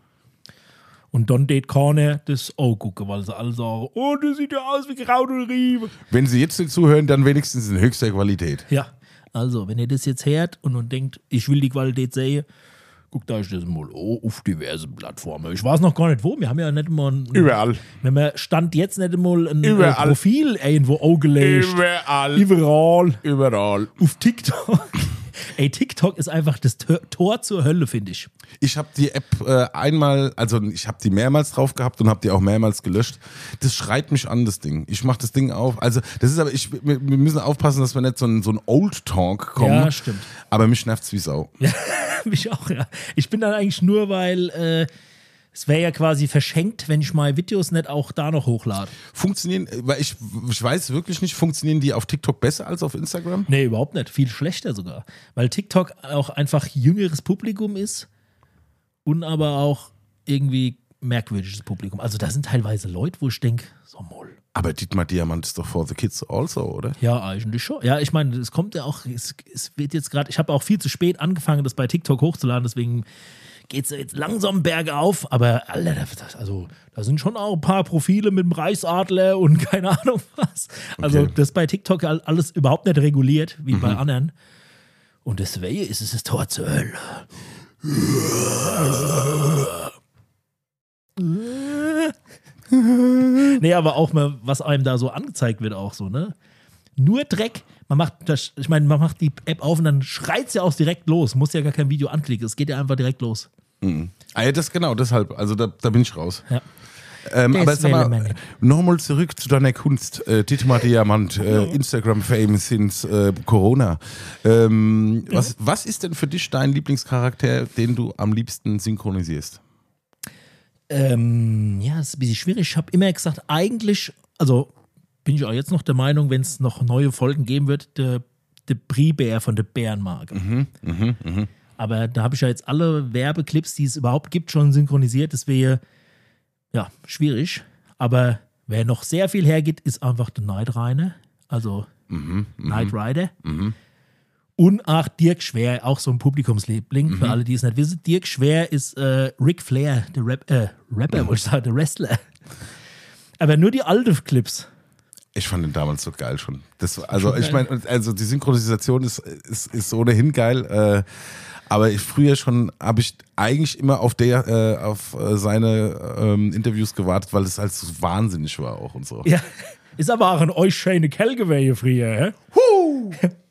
Und dann geht keiner das auch gucken, weil sie alle sagen, oh, das sieht ja aus wie Kraut und Riemen. wenn sie jetzt nicht zuhören, dann wenigstens in höchster Qualität. Ja, also, wenn ihr das jetzt hört und, und denkt, ich will die Qualität sehen, guckt euch das mal an auf diversen Plattformen. Ich weiß noch gar nicht wo, wir haben ja nicht mal ein, Überall. wenn man stand jetzt nicht mal ein äh, Überall. Profil irgendwo angelegt. Überall. Überall. Überall. Auf TikTok. Ey, TikTok ist einfach das Tor- Tor zur Hölle, finde ich. Ich habe die App äh, einmal, also ich habe die mehrmals drauf gehabt und habe die auch mehrmals gelöscht. Das schreit mich an, das Ding. Ich mache das Ding auf. Also das ist aber, ich, wir, wir müssen aufpassen, dass wir nicht so ein, so ein Old Talk kommen. Ja, stimmt. Aber mich nervt's wie Sau. Ja, mich auch, ja. Ich bin dann eigentlich nur, weil äh, es wäre ja quasi verschenkt, wenn ich meine Videos nicht auch da noch hochlade. Funktionieren, weil ich, ich weiß wirklich nicht, funktionieren die auf TikTok besser als auf Instagram? Nee, überhaupt nicht. Viel schlechter sogar. Weil TikTok auch einfach jüngeres Publikum ist und aber auch irgendwie merkwürdiges Publikum. Also da sind teilweise Leute, wo ich denke, so moll. Aber Dietmar Diamant ist doch for the kids also, oder? Ja, eigentlich schon. Ja, ich meine, es kommt ja auch, es, es wird jetzt gerade, ich habe auch viel zu spät angefangen, das bei TikTok hochzuladen, deswegen geht es jetzt langsam bergauf, aber Alter, das, also da sind schon auch ein paar Profile mit dem Reichsadler und keine Ahnung was. Also Okay. das ist bei TikTok alles überhaupt nicht reguliert, wie bei anderen. Und deswegen ist es das Tor zur Hölle. Nee, aber auch mal, was einem da so angezeigt wird, auch so, ne? Nur Dreck. Man macht das, ich meine, man macht die App auf und dann schreit es ja auch direkt los. Muss ja gar kein Video anklicken. Es geht ja einfach direkt los. Ah ja, das genau, deshalb, also da, da bin ich raus. Ja. Ähm, Das aber sag will mal, man nicht. nochmal zurück zu deiner Kunst. Äh, Dietmar Diamant, äh, Instagram-Fame since äh, Corona. Ähm, was, was ist denn für dich dein Lieblingscharakter, den du am liebsten synchronisierst? Ähm, ja, das ist ein bisschen schwierig. Ich habe immer gesagt, eigentlich, also bin ich auch jetzt noch der Meinung, wenn es noch neue Folgen geben wird, der, der Bribär von der Bärenmarke. Mhm, mh, mh. Aber da habe ich ja jetzt alle Werbeclips, die es überhaupt gibt, schon synchronisiert. Das wäre ja schwierig. Aber wer noch sehr viel hergibt, ist einfach der Knight Rider. Also Mhm, Knight Rider. mhm. Und auch Dirk Schwer, auch so ein Publikumsliebling, Mhm. für alle, die es nicht wissen. Dirk Schwer ist äh, Ric Flair, der Rap, äh, Rapper, wollte ich sagen, der Wrestler. Aber nur die alten Clips. Ich fand den damals so geil schon. Das, also Schon ich meine, also die Synchronisation ist, ist, ist ohnehin geil. Äh, aber ich früher schon habe ich eigentlich immer auf der äh, auf äh, seine ähm, Interviews gewartet, weil es halt so wahnsinnig war auch und so. Ja, ist aber auch ein euch schöne Kerl gewesen früher, hä? Huh!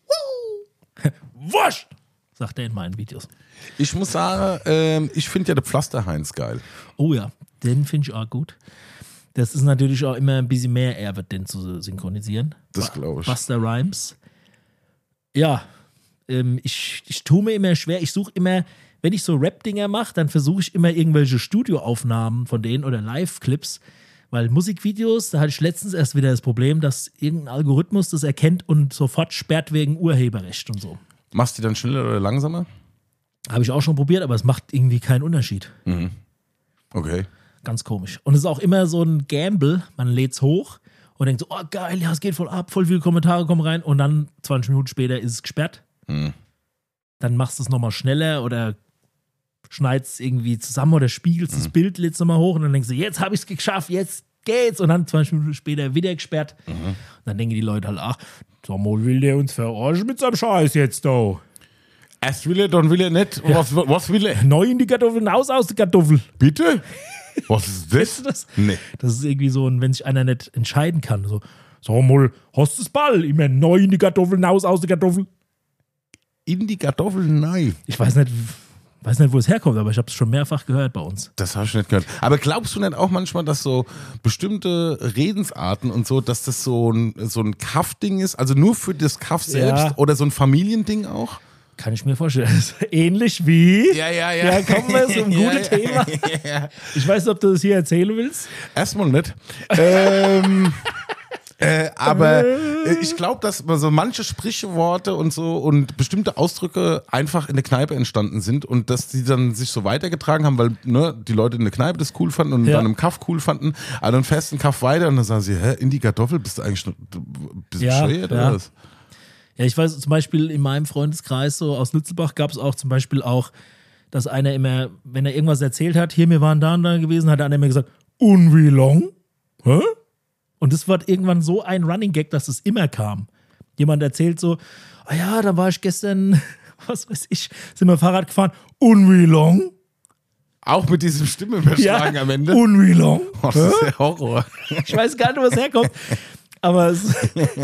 Wurscht! Sagt er in meinen Videos. Ich muss sagen, ähm, ich finde ja den Pflasterheinz geil. Oh ja, den finde ich auch gut. Das ist natürlich auch immer ein bisschen mehr Erbe, den zu synchronisieren. Das glaube ich. Buster Rhymes. Ja, ähm, ich, ich tue mir immer schwer. Ich suche immer, wenn ich so Rap-Dinger mache, dann versuche ich immer irgendwelche Studioaufnahmen von denen oder Live-Clips. Weil Musikvideos, da hatte ich letztens erst wieder das Problem, dass irgendein Algorithmus das erkennt und sofort sperrt wegen Urheberrecht und so. Machst du die dann schneller oder langsamer? Habe ich auch schon probiert, aber es macht irgendwie keinen Unterschied. Okay. Ganz komisch. Und es ist auch immer so ein Gamble. Man lädt es hoch und denkt so, oh geil, ja, es geht voll ab, voll viele Kommentare kommen rein und dann zwanzig Minuten später ist es gesperrt. Mhm. Dann machst du es nochmal schneller oder schneidest es irgendwie zusammen oder spiegelst das Bild, lädst nochmal hoch und dann denkst du, jetzt habe ich es geschafft, jetzt geht's. Und dann zwanzig Minuten später wieder gesperrt. Und dann denken die Leute halt, ach, sag mal, will der uns verarschen mit seinem Scheiß jetzt da? Erst will er, dann will er nicht. Was, was will er? Neu in die Kartoffeln, aus aus der Kartoffel. Bitte? Was ist Kennst du das? das? Nee. Das ist irgendwie so, ein, wenn sich einer nicht entscheiden kann. So, sag mal, hast du das Ball? Immer neu in die Kartoffeln, aus aus der Kartoffel. In die Kartoffeln, nein. Ich weiß nicht, weiß nicht, wo es herkommt, aber ich habe es schon mehrfach gehört bei uns. Das habe ich nicht gehört. Aber glaubst du nicht auch manchmal, dass so bestimmte Redensarten und so, dass das so ein, so ein Kaff-Ding ist? Also nur für das Kaff selbst Ja. oder so ein Familiending auch? Kann ich mir vorstellen. Das ist ähnlich wie. Ja, ja, Ja, kommen wir zum guten Thema. Ich weiß nicht, ob du das hier erzählen willst. Erstmal nicht. ähm, äh, aber äh, ich glaube, dass so manche Sprichworte und so und bestimmte Ausdrücke einfach in der Kneipe entstanden sind und dass die dann sich so weitergetragen haben, weil ne, die Leute in der Kneipe das cool fanden und Ja. dann im Kaff cool fanden, aber dann fährst du einen Kaff weiter und dann sagen sie, hä, in die Kartoffel, bist du eigentlich ein bisschen Ja, bescheuert ja. oder was? Ja, ich weiß zum Beispiel in meinem Freundeskreis so aus Lützelbach gab es auch zum Beispiel auch, dass einer immer, wenn er irgendwas erzählt hat, hier, wir waren da und da gewesen, hat einer immer gesagt, und wie long? Hä? Und das war irgendwann so ein Running Gag, dass es immer kam. Jemand erzählt so, ah ja, da war ich gestern, was weiß ich, sind wir Fahrrad gefahren, und wie long? Auch mit diesem Stimmenüberschlagen am Ende. Und wie long? Oh, das ist ja Horror. Ich weiß gar nicht, wo es herkommt. Aber es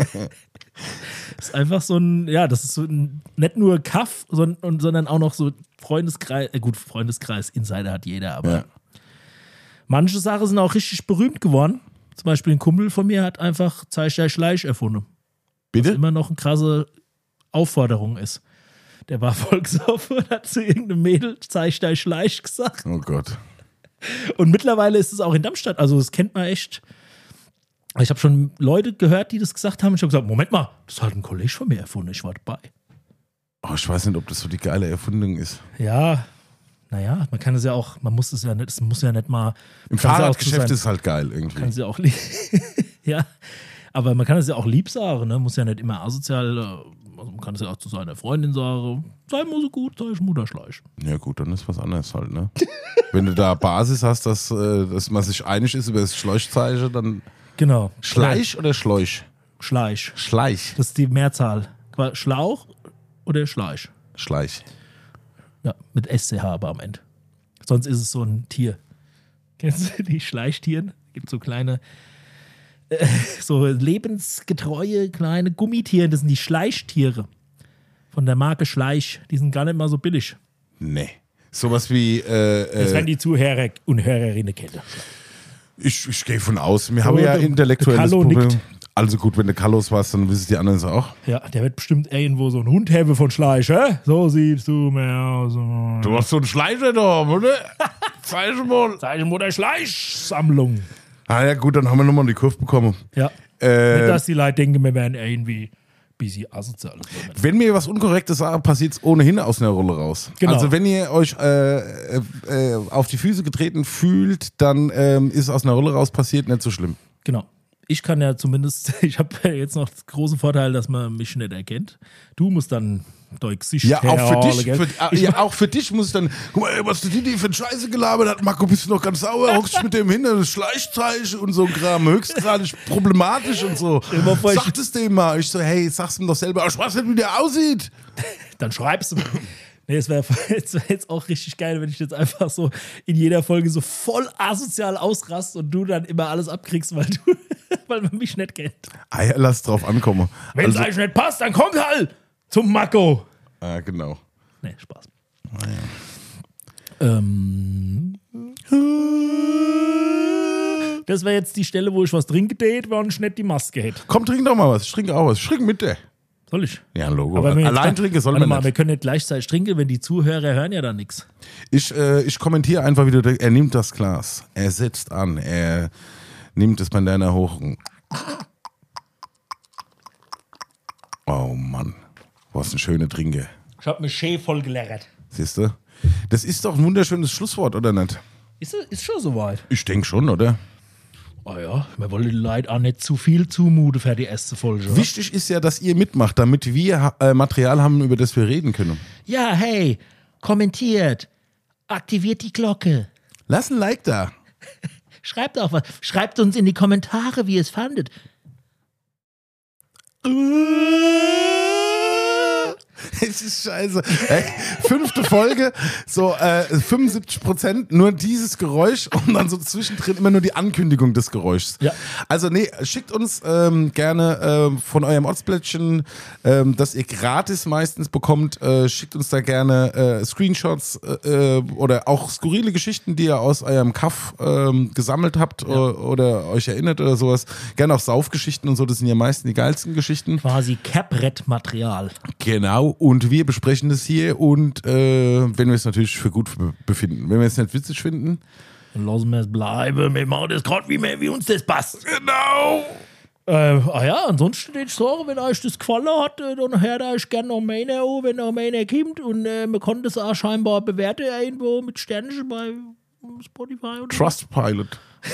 ist einfach so ein, ja, das ist so ein, nicht nur Kaff, sondern, sondern auch noch so Freundeskreis, äh gut, Freundeskreis, Insider hat jeder, aber Ja. manche Sachen sind auch richtig berühmt geworden. Zum Beispiel ein Kumpel von mir hat einfach Zeig der Schleich erfunden. Bitte? Immer noch eine krasse Aufforderung ist. Der war volksoffen und hat zu irgendeinem Mädel Zeig der Schleich gesagt. Oh Gott. Und mittlerweile ist es auch in Darmstadt, also das kennt man echt. Ich habe schon Leute gehört, die das gesagt haben. Ich habe gesagt, Moment mal, das hat ein Kollege von mir erfunden, ich war dabei. Oh, ich weiß nicht, ob das so die geile Erfindung ist. Ja, naja, man kann es ja auch, man muss es ja nicht, es muss ja nicht mal. Im kann es ja auch zu Fahrradgeschäft sein- ist es halt geil irgendwie. Kann es ja auch lieb. Ja, aber man kann es ja auch lieb sagen, ne? Muss ja nicht immer asozial, äh, also man kann es ja auch zu seiner Freundin sagen, sei mal so gut, sei ich Mutterschleich. Ja gut, dann ist was anderes halt, ne? Wenn du da Basis hast, dass, äh, dass man sich einig ist über das Schläuchzeichen, dann Genau. Schleich oder Schläuch? Schleich. Schleich. Das ist die Mehrzahl. Qua- Schlauch oder Schleich? Schleich. Ja, mit S C H aber am Ende. Sonst ist es so ein Tier. Kennst du die Schleichtieren? Gibt so kleine, äh, so lebensgetreue kleine Gummitiere. Das sind die Schleichtiere. Von der Marke Schleich. Die sind gar nicht mal so billig. Nee. Sowas wie, äh, Das äh, werden die Zuhörer und Hörerinnen kennen. ich, ich gehe von aus. Wir haben ja der- intellektuelles der Kallo Problem. nickt. Also gut, wenn du Kallos warst, dann wissen die anderen es auch. Ja, der wird bestimmt irgendwo so ein Hund haben von Schleich, hä? So siehst du mir aus. Du hast so einen Schleicher da, oder? Zeig mal. Seine Mutter Schleichsammlung. Ah ja gut, dann haben wir nochmal die Kurve bekommen. Ja. Äh, Nicht, dass die Leute denken, wir wären irgendwie Bisschen asozial. Wenn mir was Unkorrektes sage, passiert es ohnehin aus einer Rolle raus. Genau. Also wenn ihr euch äh, äh, auf die Füße getreten fühlt, dann ähm, ist aus einer Rolle raus passiert, nicht so schlimm. Genau. Ich kann ja zumindest, ich habe ja jetzt noch den großen Vorteil, dass man mich nicht erkennt. Du musst dann dein Gesicht Ja, auch für dich, gell? für, Ich ja, auch für dich muss ich dann, guck mal, ey, was die die für eine Scheiße gelabert hat, Marco, bist du noch ganz sauer, hockst dich mit dem hin, das Schleichzeichen und so ein Kram, höchstgradig problematisch und so. Stell dir mal vor, ich- Sag es dem mal. Ich so, hey, sag's ihm doch selber, ich weiß nicht, wie der aussieht. Dann schreibst du. Nee, es wäre jetzt, wär jetzt auch richtig geil, wenn ich jetzt einfach so in jeder Folge so voll asozial ausrast und du dann immer alles abkriegst, weil du, weil man mich nicht kennt. Ah ja, lass drauf ankommen. Wenn es Also, euch nicht passt, dann kommt halt zum Mako. ah, genau. Nee, Spaß. Ähm. Das wäre jetzt die Stelle, wo ich was trinke, tät, wenn ich nicht die Maske hätte. Komm, trink doch mal was. Ich trinke auch was. Ich trinke mit dir. Soll ich? Ja, Logo. Aber wenn wir jetzt Allein da- trinken soll Warte man mal, nicht. wir können nicht gleichzeitig trinken, wenn die Zuhörer hören ja dann nichts. Ich, äh, ich kommentiere einfach wieder, er nimmt das Glas, er setzt an, er nimmt das Bandana hoch. Oh Mann, was ein schöner Trinker. Ich habe mich schön voll geleert. Siehst du? Das ist doch ein wunderschönes Schlusswort, oder nicht? Ist, ist schon soweit. Ich denke schon, oder? Oh ja, wir wollen den Leuten auch nicht zu viel zumuten für die erste Folge. oder? Wichtig ist ja, dass ihr mitmacht, damit wir äh, Material haben, über das wir reden können. Ja, hey, kommentiert, aktiviert die Glocke, Lass ein Like da. schreibt auch was, schreibt uns in die Kommentare, wie ihr es fandet. Es ist scheiße. Ey, fünfte Folge, so äh, fünfundsiebzig Prozent nur dieses Geräusch und dann so zwischendrin immer nur die Ankündigung des Geräuschs. Ja. Also nee, schickt uns ähm, gerne ähm, von eurem Ortsplättchen, ähm, das ihr gratis meistens bekommt, äh, schickt uns da gerne äh, Screenshots äh, äh, oder auch skurrile Geschichten, die ihr aus eurem Kaff ähm, gesammelt habt oder, oder euch erinnert oder sowas. Gerne auch Saufgeschichten und so, das sind ja meistens die geilsten Geschichten. Quasi Capret-Material. Genau, und wir besprechen das hier und äh, wenn wir es natürlich für gut be- befinden. Wenn wir es nicht witzig finden. Dann lassen wir es bleiben, wir machen das gerade, wie, wir- wie uns das passt. Genau. Äh, ah ja, ansonsten würde ich sagen, wenn euch das gefallen hat, äh, dann hört euch gerne noch meiner an, wenn noch meiner kommt. Und äh, man kann das auch scheinbar bewerten irgendwo mit Sternchen bei Spotify oder Trustpilot.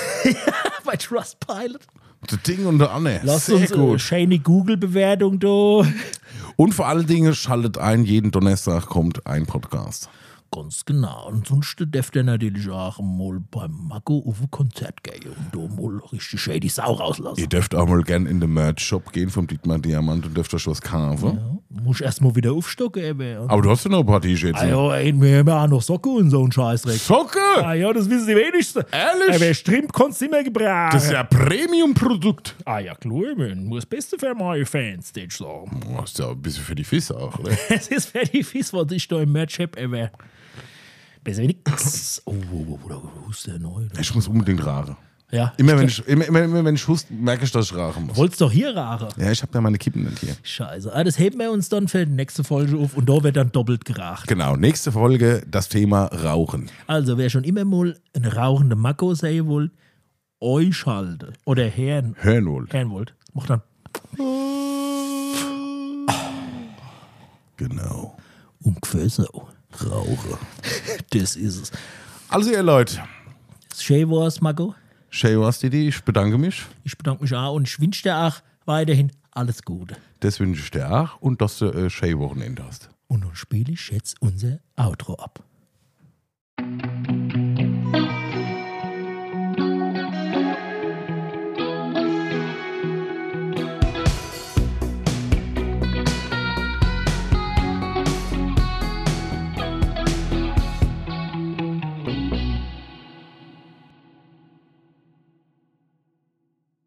bei Trustpilot. Das Ding unter Anne. Lasst Sehr uns eine gut. schöne Google-Bewertung da. Und vor allen Dingen schaltet ein, jeden Donnerstag kommt ein Podcast. Ganz genau. Ansonsten dürft ihr natürlich auch mal beim Mako auf ein Konzert gehen und da mal richtig schön die Sau rauslassen. Ihr dürft auch mal gern in den Merch-Shop gehen vom Dietmar Diamant und dürft euch was kaufen. Ja, muss erst mal wieder aufstocken. Eben. Aber du hast ja noch ein paar T-Shirts. Ah ja, ey, wir haben auch noch Socken und so einen Scheißdreck. Socke! Ah ja, das wissen die wenigsten. Ehrlich? Aber Strimp kannst du immer gebrauchen. Das ist ja ein Premium-Produkt. Ah ja, klar, man muss das Beste für meine Fans, das ich sagen. Oh, ist ja ein bisschen für die Füße auch, oder? Es ist für die Fies, was ich da im Merch habe, aber besser wie nix. Oh, oh, oh, wo ist der neu? Ich muss unbedingt rauchen. Ja, Immer wenn ich, immer, immer, immer wenn ich huste, merke ich, dass ich rauchen muss. wollt's doch hier rauchen. Ja, ich habe ja meine Kippen nicht hier. Scheiße. Ah, das heben wir uns dann für die nächste Folge auf und da wird dann doppelt geraucht. Genau, nächste Folge, das Thema Rauchen. Also, wer schon immer mal einen rauchenden Mako sehen will, euch halte. Oder hören, Hören wollt. hören wollt, macht dann Genau. ungefähr so. Rauche. Das ist es. Also ihr Leute, Schön war's, Mako. Shay was Didi, ich bedanke mich. Ich bedanke mich auch und ich wünsche dir auch weiterhin alles Gute. Das wünsche ich dir auch und dass du äh, Shay Wochenende hast. Und nun spiele ich jetzt unser Outro ab.